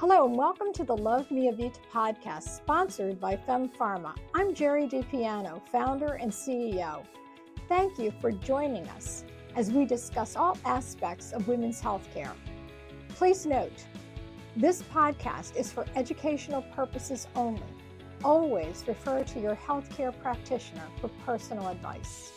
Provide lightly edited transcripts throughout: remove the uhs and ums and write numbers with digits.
Hello and welcome to the Love Mia Vita podcast, sponsored by Fem Pharma. I'm Jerry DiPiano, founder and CEO. Thank you for joining us as we discuss all aspects of women's healthcare. Please note, this podcast is for educational purposes only. Always refer to your healthcare practitioner for personal advice.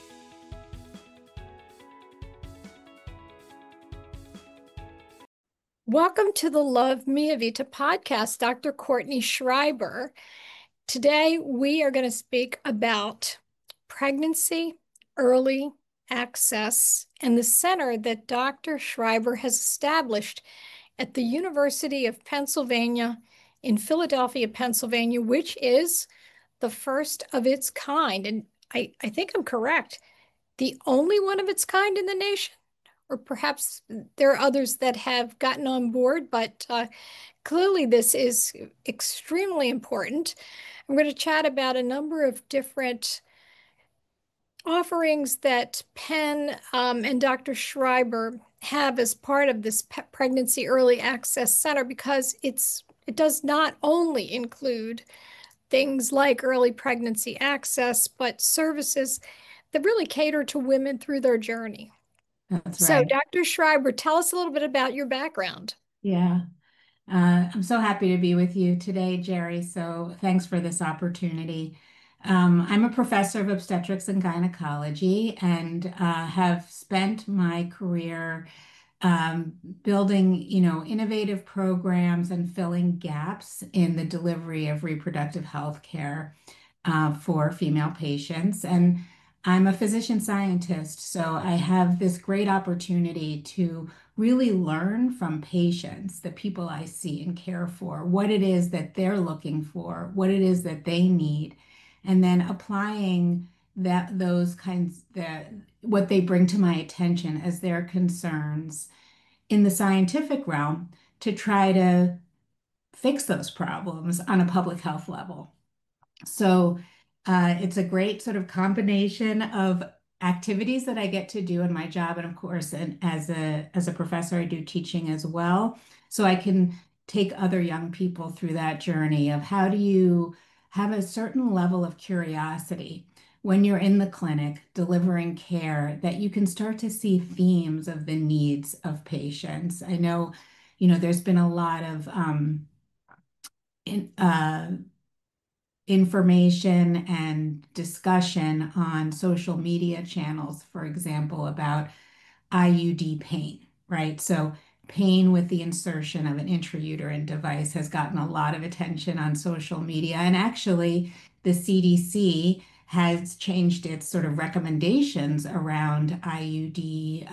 Welcome to the Love Mia Vita podcast, Dr. Courtney Schreiber. Today, we are going to speak about pregnancy, early access, and the center that Dr. Schreiber has established at the University of Pennsylvania in Philadelphia, Pennsylvania, which is the first of its kind. And I think I'm correct, the only one of its kind in the nation. Or perhaps there are others that have gotten on board, but clearly this is extremely important. I'm going to chat about a number of different offerings that Penn and Dr. Schreiber have as part of this Pregnancy Early Access Center, because it does not only include things like early pregnancy access, but services that really cater to women through their journey. That's So, right. Dr. Schreiber, tell us a little bit about your background. Yeah. I'm so happy to be with you today, Jerry. So thanks for this opportunity. I'm a professor of obstetrics and gynecology and have spent my career building, innovative programs and filling gaps in the delivery of reproductive health care for female patients. And I'm a physician scientist, so I have this great opportunity to really learn from patients, the people I see and care for, what it is that they're looking for, what it is that they need, and then applying those kinds that what they bring to my attention as their concerns in the scientific realm to try to fix those problems on a public health level. So it's a great sort of combination of activities that I get to do in my job, and of course, and as a professor, I do teaching as well. So I can take other young people through that journey of how do you have a certain level of curiosity when you're in the clinic delivering care that you can start to see themes of the needs of patients. I know, there's been a lot of in, information and discussion on social media channels, for example, about IUD pain, right? So pain with the insertion of an intrauterine device has gotten a lot of attention on social media. And actually, the CDC has changed its sort of recommendations around IUD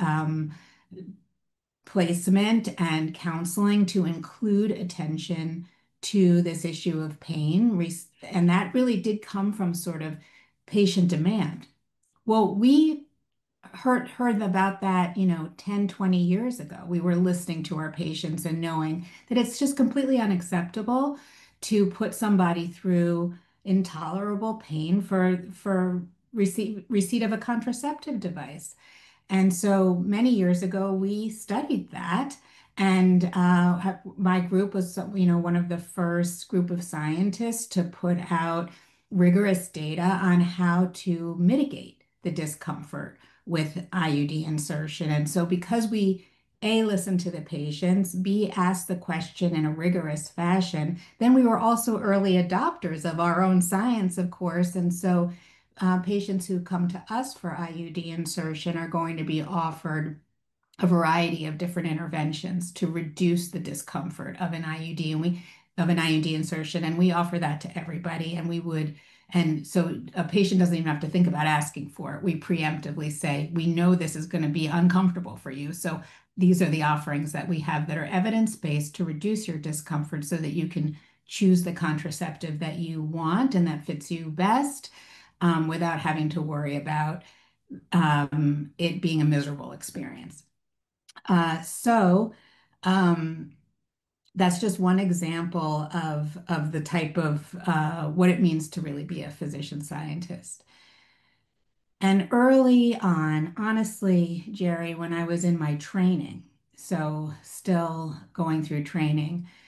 placement and counseling to include attention to this issue of pain. And that really did come from sort of patient demand. Well, we heard about that, 10, 20 years ago. We were listening to our patients and knowing that it's just completely unacceptable to put somebody through intolerable pain for receipt of a contraceptive device. And so many years ago, we studied that. And my group was, one of the first group of scientists to put out rigorous data on how to mitigate the discomfort with IUD insertion. And so because we A, listened to the patients, B, asked the question in a rigorous fashion, then we were also early adopters of our own science, of course. And so patients who come to us for IUD insertion are going to be offered a variety of different interventions to reduce the discomfort of an IUD of an IUD insertion, and we offer that to everybody. And so a patient doesn't even have to think about asking for it. We preemptively say, we know this is going to be uncomfortable for you, so these are the offerings that we have that are evidence-based to reduce your discomfort so that you can choose the contraceptive that you want and that fits you best without having to worry about it being a miserable experience. So that's just one example of the type of what it means to really be a physician scientist. And early on, honestly, Jerry, when I was in my training, so still going through training,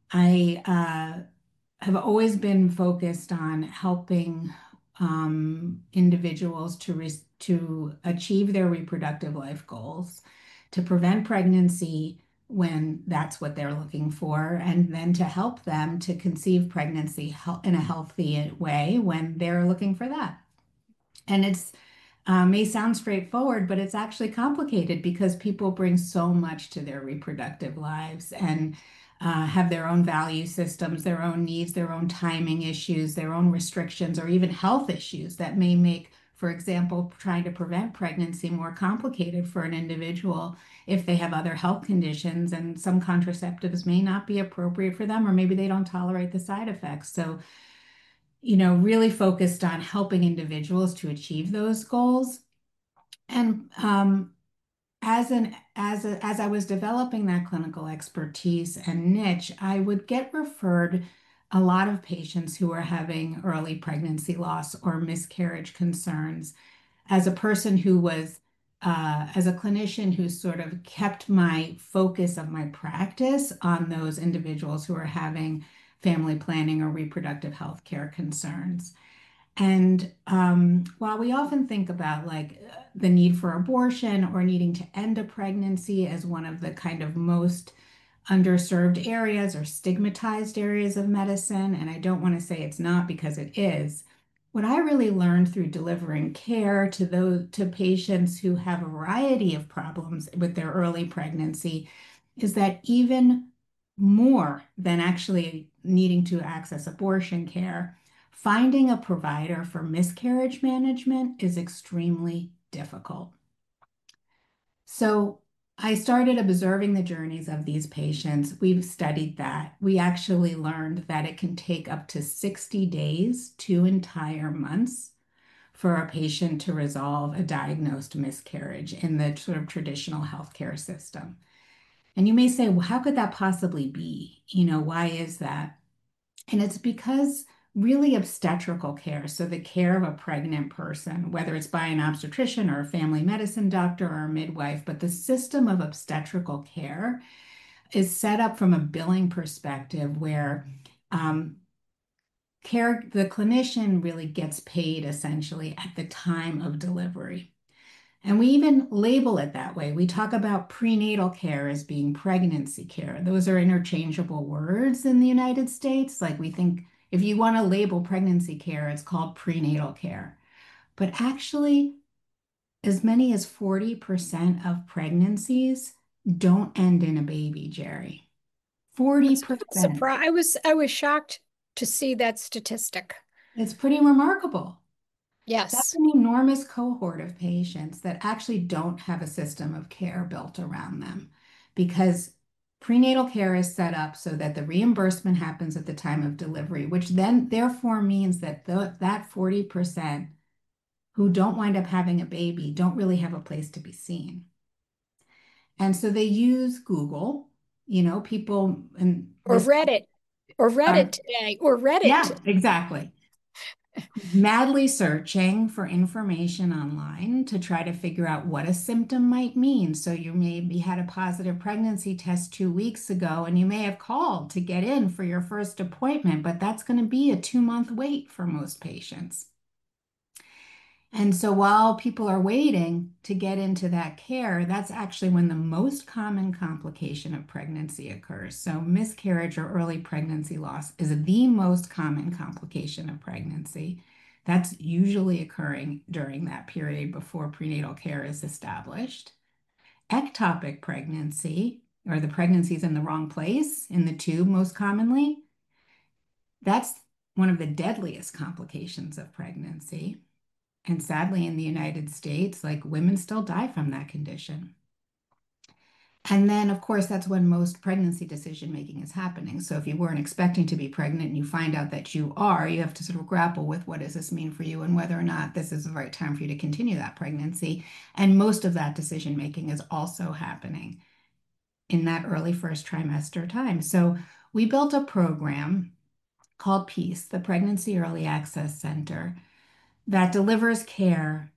I have always been focused on helping individuals to achieve their reproductive life goals, to prevent pregnancy when that's what they're looking for, and then to help them to conceive pregnancy in a healthy way when they're looking for that. And it's may sound straightforward, but it's actually complicated because people bring so much to their reproductive lives and have their own value systems, their own needs, their own timing issues, their own restrictions, or even health issues that may make, for example, trying to prevent pregnancy more complicated for an individual if they have other health conditions and some contraceptives may not be appropriate for them, or maybe they don't tolerate the side effects. So, really focused on helping individuals to achieve those goals. And as I was developing that clinical expertise and niche, I would get referred a lot of patients who are having early pregnancy loss or miscarriage concerns. As a person who was, as a clinician who sort of kept my focus of my practice on those individuals who are having family planning or reproductive health care concerns. And while we often think about like the need for abortion or needing to end a pregnancy as one of the kind of most underserved areas or stigmatized areas of medicine, and I don't want to say it's not because it is, what I really learned through delivering care to patients who have a variety of problems with their early pregnancy is that even more than actually needing to access abortion care, finding a provider for miscarriage management is extremely difficult. So I started observing the journeys of these patients. We've studied that. We actually learned that it can take up to 60 days, 2 entire months, for a patient to resolve a diagnosed miscarriage in the sort of traditional healthcare system. And you may say, well, how could that possibly be? Why is that? And it's because really obstetrical care, so the care of a pregnant person, whether it's by an obstetrician or a family medicine doctor or a midwife, but the system of obstetrical care is set up from a billing perspective where the clinician really gets paid essentially at the time of delivery. And we even label it that way. We talk about prenatal care as being pregnancy care. Those are interchangeable words in the United States. Like we think if you want to label pregnancy care, it's called prenatal care. But actually, as many as 40% of pregnancies don't end in a baby, Jerry. That's not 40%. surprised. I was shocked to see that statistic. It's pretty remarkable. That's Yes. an enormous cohort of patients that actually don't have a system of care built around them because prenatal care is set up so that the reimbursement happens at the time of delivery, which then therefore means that that 40% who don't wind up having a baby don't really have a place to be seen. And so they use Google, people and Or this, Reddit, or Reddit today, or Reddit. yeah, exactly. Madly searching for information online to try to figure out what a symptom might mean. So you maybe had a positive pregnancy test 2 weeks ago, and you may have called to get in for your first appointment, but that's going to be a 2-month wait for most patients. And so while people are waiting to get into that care, that's actually when the most common complication of pregnancy occurs. So miscarriage or early pregnancy loss is the most common complication of pregnancy. That's usually occurring during that period before prenatal care is established. Ectopic pregnancy, or the pregnancy's in the wrong place, in the tube most commonly, that's one of the deadliest complications of pregnancy. And sadly, in the United States, like women still die from that condition. And then, of course, that's when most pregnancy decision making is happening. So if you weren't expecting to be pregnant and you find out that you are, you have to sort of grapple with what does this mean for you and whether or not this is the right time for you to continue that pregnancy. And most of that decision making is also happening in that early first trimester time. So we built a program called PEACE, the Pregnancy Early Access Center, that delivers care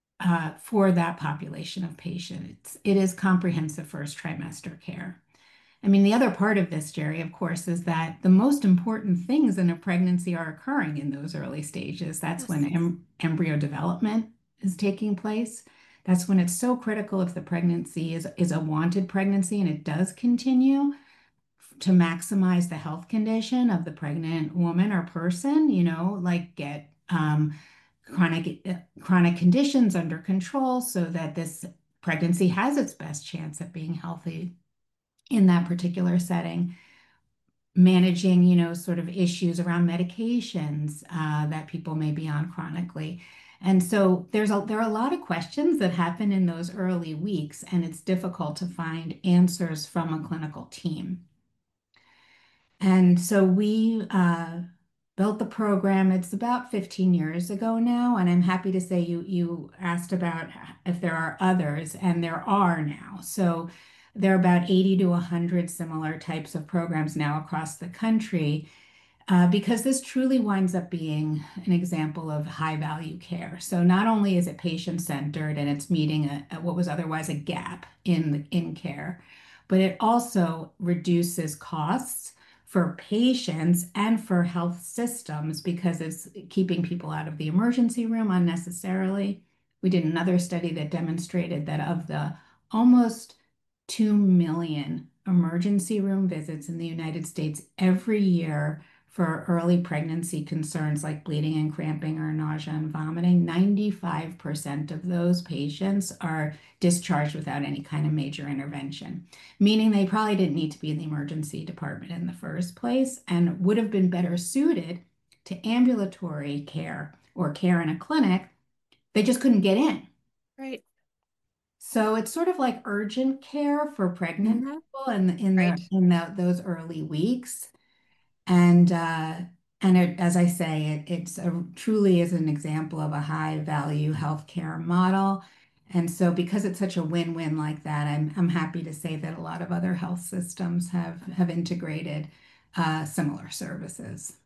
for that population of patients. It is comprehensive first trimester care. I mean, the other part of this, Jerry, of course, is that the most important things in a pregnancy are occurring in those early stages. That's when Yes. embryo development is taking place. That's when it's so critical if the pregnancy is a wanted pregnancy and it does continue to maximize the health condition of the pregnant woman or person, like get chronic conditions under control so that this pregnancy has its best chance at being healthy in that particular setting. Managing, sort of issues around medications that people may be on chronically. And so there are a lot of questions that happen in those early weeks, and it's difficult to find answers from a clinical team. And so we built the program. It's about 15 years ago now, and I'm happy to say you asked about if there are others, and there are now. So there are about 80 to 100 similar types of programs now across the country because this truly winds up being an example of high value care. So not only is it patient centered and it's meeting what was otherwise a gap in care, but it also reduces costs for patients and for health systems because it's keeping people out of the emergency room unnecessarily. We did another study that demonstrated that of the almost 2 million emergency room visits in the United States every year for early pregnancy concerns like bleeding and cramping or nausea and vomiting, 95% of those patients are discharged without any kind of major intervention, meaning they probably didn't need to be in the emergency department in the first place and would have been better suited to ambulatory care or care in a clinic. They just couldn't get in. Right. So it's sort of like urgent care for pregnant Hmm. people in Right. those early weeks. And as I say, it's truly is an example of a high value healthcare model. And so because it's such a win-win like that, I'm happy to say that a lot of other health systems have integrated similar services.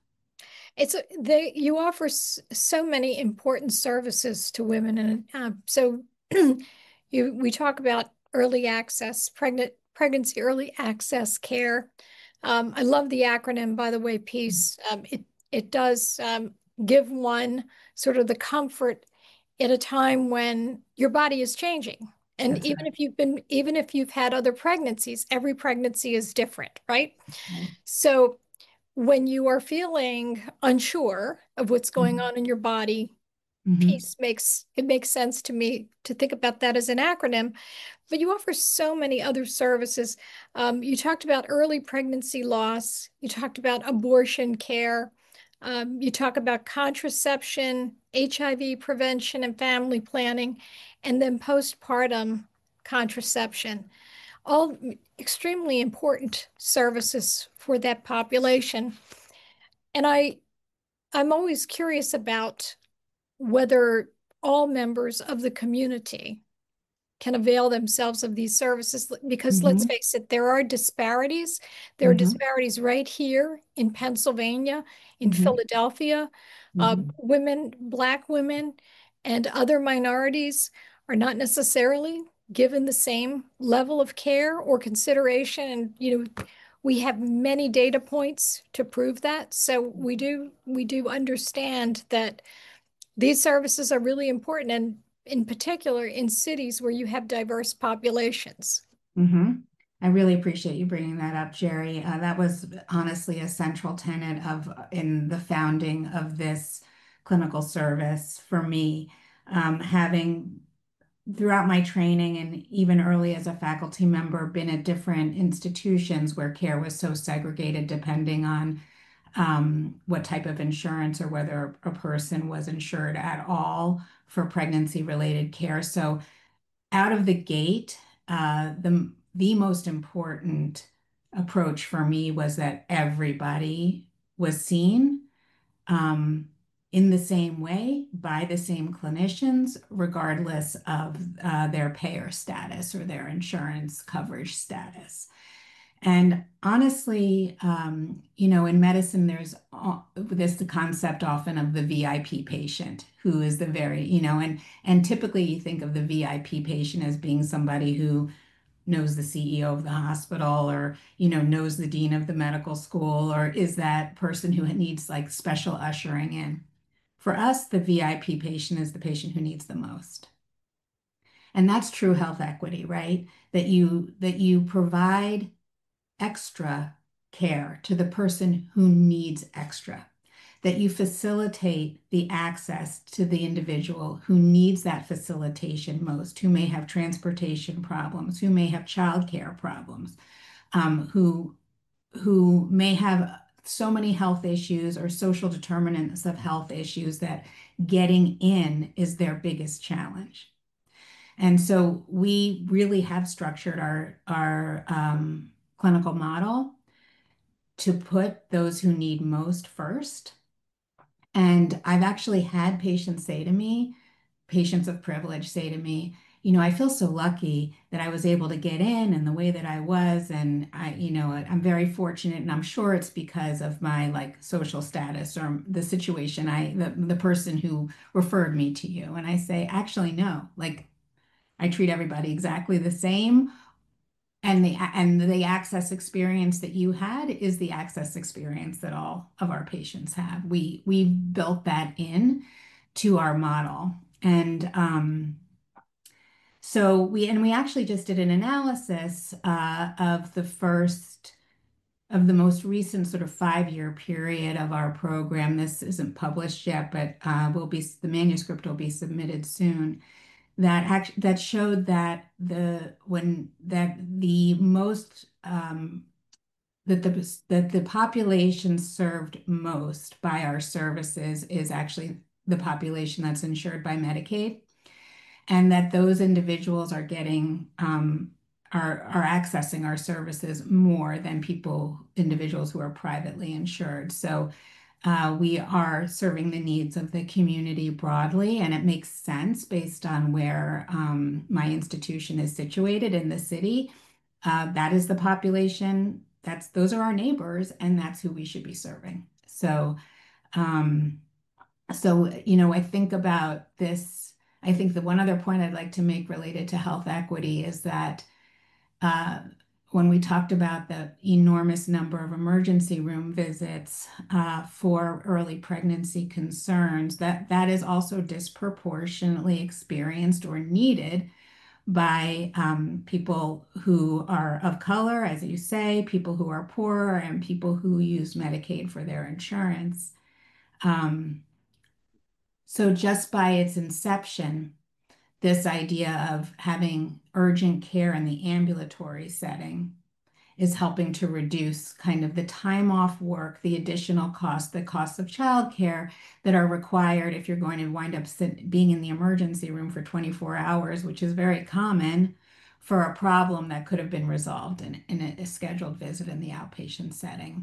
You offer so many important services to women, and so we talk about early access, pregnancy early access care. I love the acronym, by the way, PEACE. It does give one sort of the comfort at a time when your body is changing. And That's even if you've had other pregnancies, every pregnancy is different, right? right. So when you are feeling unsure of what's going Mhm. on in your body, Mhm. peace makes sense to me to think about that as an acronym. But you offer so many other services. You talked about early pregnancy loss. You talked about abortion care. You talk about contraception, HIV prevention, and family planning, and then postpartum contraception. All extremely important services for that population. And I'm always curious about whether all members of the community can avail themselves of these services because let's Mhm. face it, there are disparities. There are Mhm. disparities right here in Pennsylvania, in Mhm. Philadelphia. Mhm. Black women, and other minorities are not necessarily given the same level of care or consideration. And, we have many data points to prove that. So we do understand that these services are really important, and in particular in cities where you have diverse populations. hmm I really appreciate you bringing that up, Jerry. That was honestly a central tenet of in the founding of this clinical service for me. Having throughout my training and even early as a faculty member, been at different institutions where care was so segregated depending on what type of insurance or whether a person was insured at all for pregnancy related care. So out of the gate, the most important approach for me was that everybody was seen um, in the same way by the same clinicians, regardless of their payer status or their insurance coverage status. And honestly, in medicine, there's this the concept often of the VIP patient, who is the very, and typically you think of the VIP patient as being somebody who knows the CEO of the hospital or, you know, knows the dean of the medical school, or is that person who needs like special ushering in? For us, the VIP patient is the patient who needs the most. And that's true health equity, right? That you provide extra care to the person who needs extra, that you facilitate the access to the individual who needs that facilitation most, who may have transportation problems, who may have childcare problems, who may have so many health issues or social determinants of health issues that getting in is their biggest challenge. And so we really have structured our clinical model to put those who need most first. And I've actually had patients say to me, patients of privilege say to me, you know, I feel so lucky that I was able to get in and the way that I was. And I'm very fortunate. And I'm sure it's because of my like social status or the situation, the person who referred me to you. And I say, actually, no, like I treat everybody exactly the same. And the access experience that you had is the access experience that all of our patients have. We built that in to our model. And we actually just did an analysis of the most recent sort of 5-year period of our program. This isn't published yet, but the manuscript will be submitted soon. That showed that the population served most by our services is actually the population that's insured by Medicaid, and that those individuals are accessing our services more than individuals who are privately insured. So we are serving the needs of the community broadly, and it makes sense based on where my institution is situated in the city. That is the population. Those are our neighbors, and that's who we should be serving. Um, I think about this. I think the one other point I'd like to make related to health equity is that uh, when we talked about the enormous number of emergency room visits for early pregnancy concerns, that is also disproportionately experienced or needed by people who are of color, as you say, people who are poorer, and people who use Medicaid for their insurance. Um, so just by its inception, this idea of having urgent care in the ambulatory setting is helping to reduce kind of the time off work, the additional cost, the costs of childcare that are required if you're going to wind up being in the emergency room for 24 hours, which is very common for a problem that could have been resolved in a scheduled visit in the outpatient setting.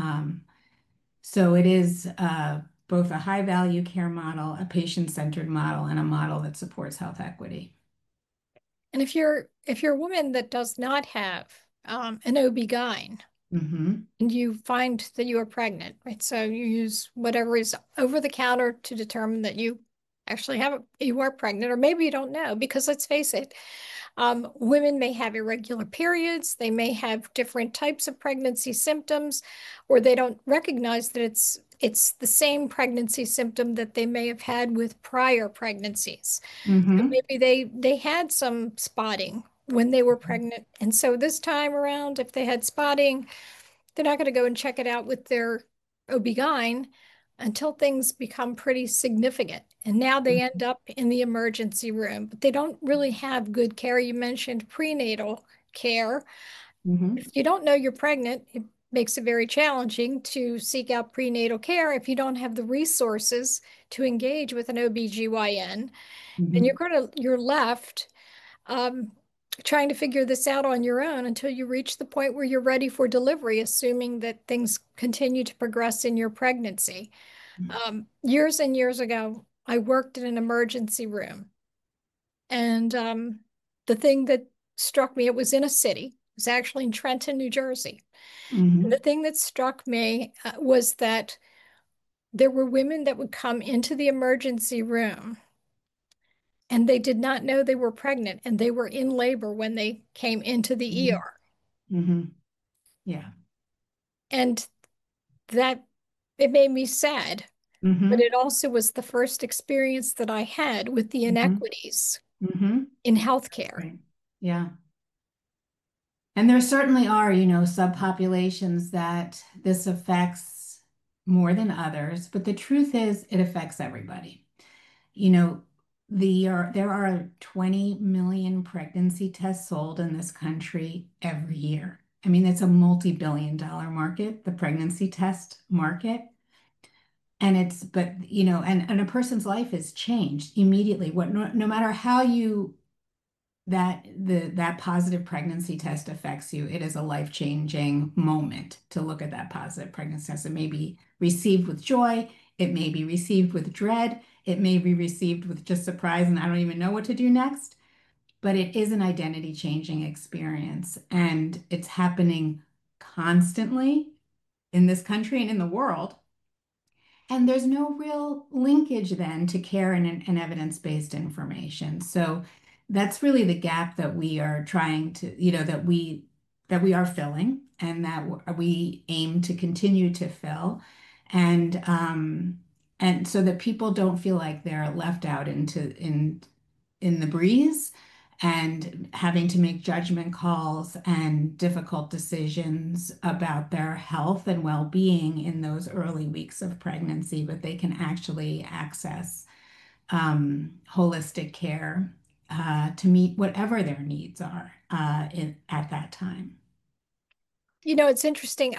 So it is both a high value care model, a patient-centered model, and a model that supports health equity. And if you're a woman that does not have an OB-GYN, Mm-hmm. and you find that you are pregnant, right? So you use whatever is over the counter to determine that you actually you are pregnant, or maybe you don't know, because let's face it, women may have irregular periods, they may have different types of pregnancy symptoms, or they don't recognize that it's the same pregnancy symptom that they may have had with prior pregnancies. So Mm-hmm. maybe they had some spotting when they were pregnant. And so this time around, if they had spotting, they're not going to go and check it out with their OB-GYN until things become pretty significant. And now they end up in the emergency room, but they don't really have good care. You mentioned prenatal care. Mm-hmm. If you don't know you're pregnant, it makes it very challenging to seek out prenatal care if you don't have the resources to engage with an OB/GYN. And Mm-hmm. you're left um, trying to figure this out on your own until you reach the point where you're ready for delivery, assuming that things continue to progress in your pregnancy. Years and years ago, I worked in an emergency room, and the thing that struck me, it was in a city, it was actually in Trenton, New Jersey. And the Mm-hmm. thing that struck me was that there were women that would come into the emergency room and they did not know they were pregnant, and they were in labor when they came into the Mhm. ER. Mhm. Yeah. And that it made me sad, but Mhm. it also was the first experience that I had with the Mhm. inequities Mhm. in healthcare. Right. Yeah. And there certainly are, subpopulations that this affects more than others, but the truth is it affects everybody. You know, there are 20 million pregnancy tests sold in this country every year. I mean, it's a multi-billion-dollar market, the pregnancy test market. And and a person's life is changed immediately. No matter how that positive pregnancy test affects you, it is a life-changing moment to look at that positive pregnancy test. It may be received with joy, it may be received with dread, it may be received with just surprise and I don't even know what to do next, but it is an identity-changing experience and it's happening constantly in this country and in the world. And there's no real linkage then to care and evidence-based information. So that's really the gap that we are trying to, that we are filling and that we aim to continue to fill. And and so that people don't feel like they're left out in the breeze and having to make judgment calls and difficult decisions about their health and well-being in those early weeks of pregnancy, but they can actually access holistic care to meet whatever their needs are at that time. It's interesting.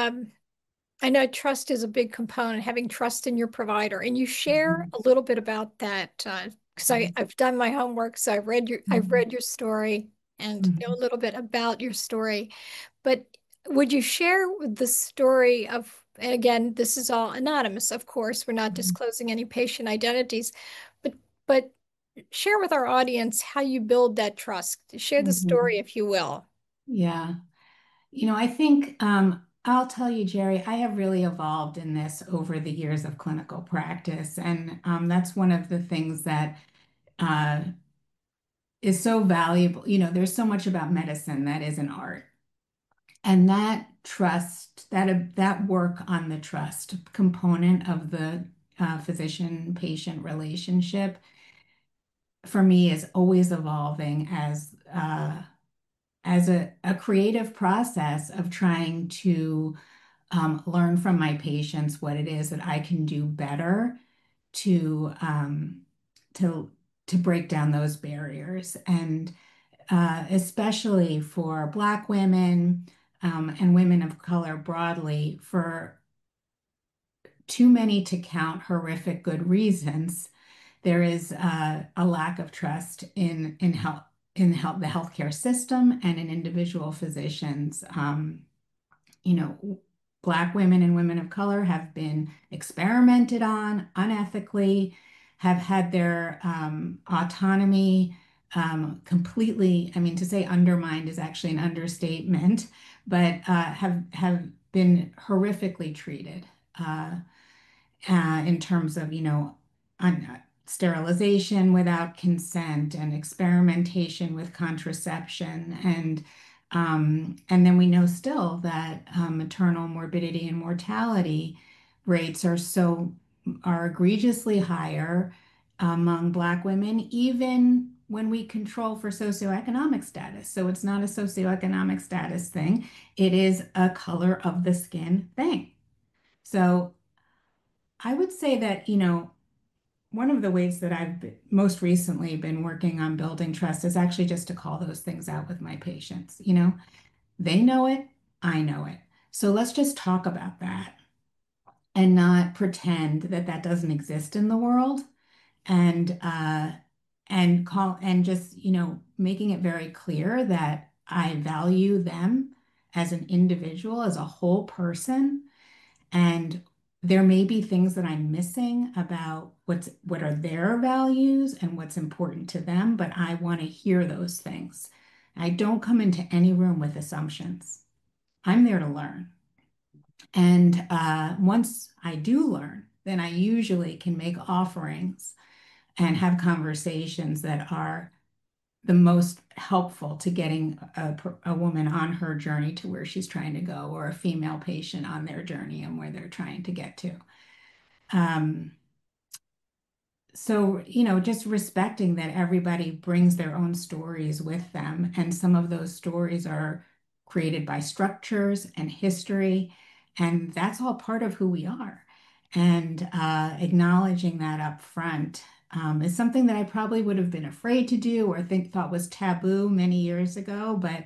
I know trust is a big component, having trust in your provider, and you share Mhm. a little bit about that because I've done my homework, so I've Mhm. read your story and know a Mhm. little bit about your story. But would you share the story of, and again, this is all anonymous, of course, we're not Mhm. disclosing any patient identities, but share with our audience how you build that trust. Share the story, Mhm. if you will. Yeah. I think I'll tell you, Jerry, I have really evolved in this over the years of clinical practice. And that's one of the things that uh, is so valuable. There's so much about medicine that is an art. And that trust, that work on the trust component of the physician-patient relationship for me is always evolving as a creative process of trying to learn from my patients what it is that I can do better to to to break down those barriers, and especially for Black women and women of color broadly, for too many to count horrific good reasons. There is a lack of trust in the healthcare system and in individual physicians. You know, Black women and women of color have been experimented on unethically, have had their autonomy completely, I mean, to say undermined is actually an understatement, but have been horrifically treated. In terms of, sterilization without consent and experimentation with contraception. And then we know still that maternal morbidity and mortality rates are egregiously higher among Black women, even when we control for socioeconomic status. So it's not a socioeconomic status thing, it is a color of the skin thing. So I would say that, one of the ways that most recently been working on building trust is actually just to call those things out with my patients. They know it, I know it. So let's just talk about that and not pretend that that doesn't exist in the world and call and just, making it very clear that I value them as an individual, as a whole person, and there may be things that I'm missing about what are their values and what's important to them, but I want to hear those things. I don't come into any room with assumptions. I'm there to learn. And once I do learn, then I usually can make offerings and have conversations that are the most helpful to getting a woman on her journey to where she's trying to go, or a female patient on their journey and where they're trying to get to. Um, so, just respecting that everybody brings their own stories with them, and some of those stories are created by structures and history, and that's all part of who we are. And acknowledging that up front is something that I probably would have been afraid to do or thought was taboo many years ago, but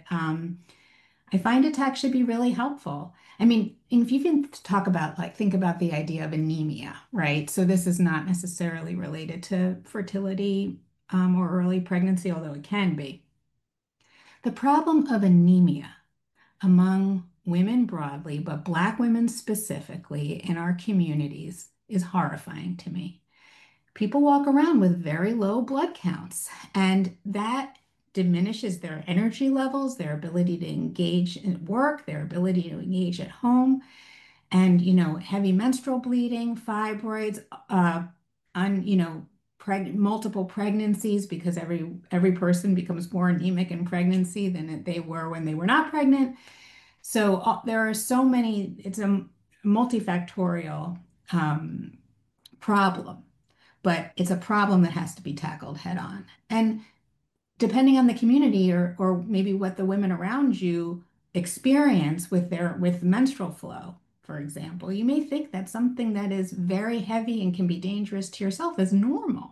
I find it to actually be really helpful. I mean, if you can talk about, like, think about the idea of anemia, right? So this is not necessarily related to fertility or early pregnancy, although it can be. The problem of anemia among women broadly, but Black women specifically in our communities is horrifying to me. People walk around with very low blood counts, and that diminishes their energy levels, their ability to engage in work, their ability to engage at home, and heavy menstrual bleeding, fibroids, un, you know, multiple pregnancies, because every person becomes more anemic in pregnancy than they were when they were not pregnant. So there are so many. It's a multifactorial um, problem, but it's a problem that has to be tackled head on. And depending on the community, or maybe what the women around you experience with menstrual flow, for example, you may think that something that is very heavy and can be dangerous to yourself is normal.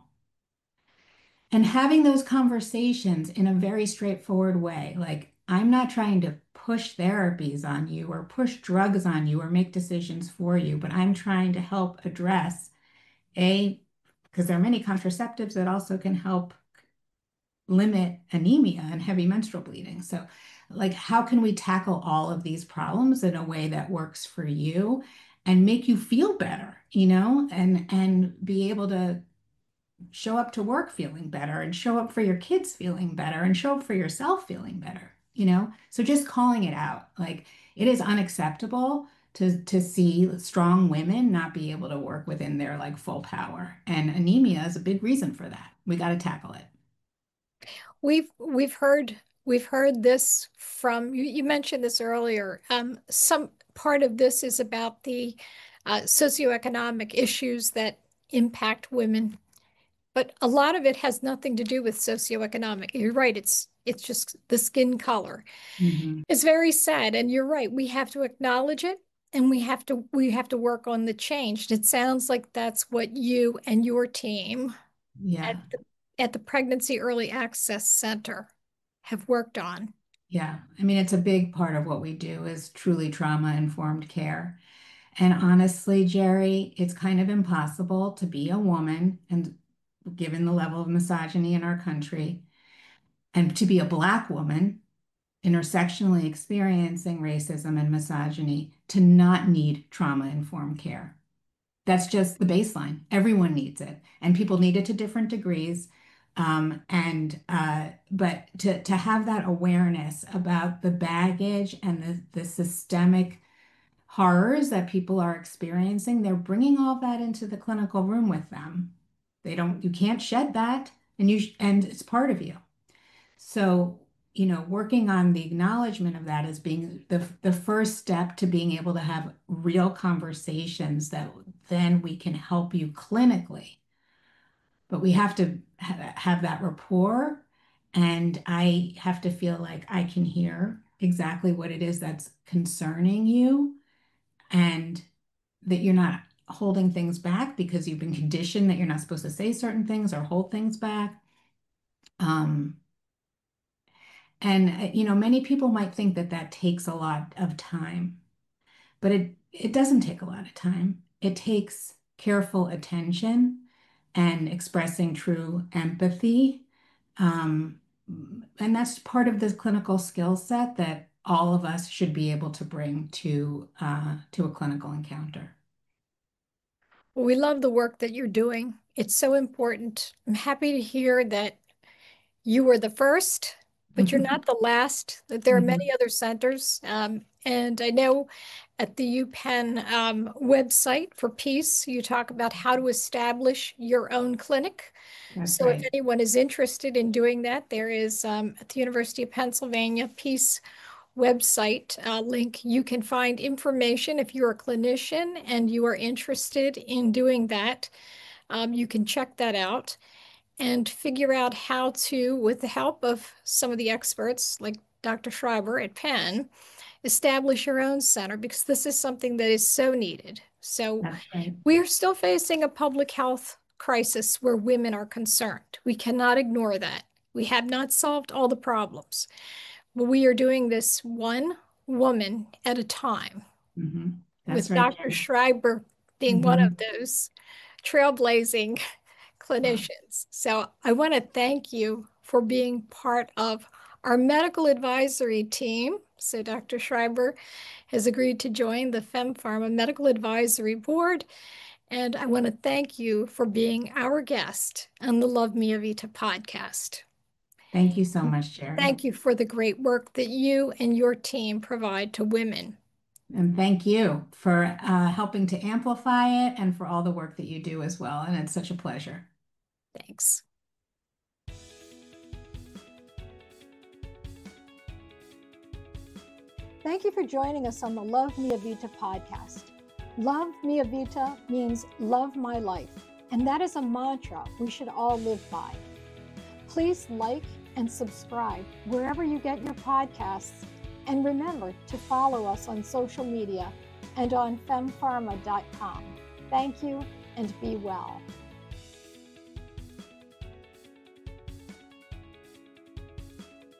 And having those conversations in a very straightforward way, like, I'm not trying to push therapies on you or push drugs on you or make decisions for you, but I'm trying to help address because there are many contraceptives that also can help limit anemia and heavy menstrual bleeding. So, like, how can we tackle all of these problems in a way that works for you and make you feel better, and be able to show up to work feeling better, and show up for your kids feeling better, and show up for yourself feeling better. So just calling it out, like, it is unacceptable to see strong women not be able to work within their, like, full power. And anemia is a big reason for that. We got to tackle it. We've heard this from you. You mentioned this earlier. Some part of this is about the socioeconomic issues that impact women, but a lot of it has nothing to do with socioeconomic. You're right. It's just the skin color. Mhm. It's very sad, and you're right. We have to acknowledge it, and we have to work on the change. It sounds like that's what you and your team at Yeah. the Pregnancy Early Access Center have worked on. Yeah. I mean, it's a big part of what we do is truly trauma-informed care. And honestly, Jerry, it's kind of impossible to be a woman, and given the level of misogyny in our country, and to be a Black woman intersectionally experiencing racism and misogyny, to not need trauma-informed care. That's just the baseline. Everyone needs it, and people need it to different degrees. But to have that awareness about the baggage and the systemic horrors that people are experiencing, they're bringing all that into the clinical room with them. You can't shed that, and it's part of you. So, working on the acknowledgement of that as being the first step to being able to have real conversations that then we can help you clinically. But we have to have that rapport, and I have to feel like I can hear exactly what it is that's concerning you, and that you're not holding things back because you've been conditioned that you're not supposed to say certain things or hold things back. Um, and many people might think that that takes a lot of time, but it doesn't take a lot of time. It takes careful attention and expressing true empathy. Um, and that's part of the clinical skill set that all of us should be able to bring to a clinical encounter. Well, we love the work that you're doing. It's so important. I'm happy to hear that you were the first. but you're not the last. There are Mhm. many other centers. And I know at the UPenn website for Peace, you talk about how to establish your own clinic. That's So if right. anyone is interested in doing that, there is at the University of Pennsylvania Peace website link. You can find information if you're a clinician and you are interested in doing that. You can check that out and figure out how to, with the help of some of the experts like Dr. Schreiber at Penn, establish your own center because this is something that is so needed. So That's right. we are still facing a public health crisis where women are concerned. We cannot ignore that. We have not solved all the problems, but we are doing this one woman at a time, That's with right, Dr. Jerry. Schreiber being one of Mhm. those trailblazing clinicians. So I want to thank you for being part of our medical advisory team. So Dr. Schreiber has agreed to join the FemPharma Medical Advisory Board. And I want to thank you for being our guest on the Love Mia Vita podcast. Thank you so much, Jerry. Thank you for the great work that you and your team provide to women. And thank you for helping to amplify it and for all the work that you do as well. And it's such a pleasure. Thanks. Thank you for joining us on the Love Mia Vita podcast. Love Mia Vita means love my life, and that is a mantra we should all live by. Please like and subscribe wherever you get your podcasts, and remember to follow us on social media and on fempharma.com. Thank you and be well.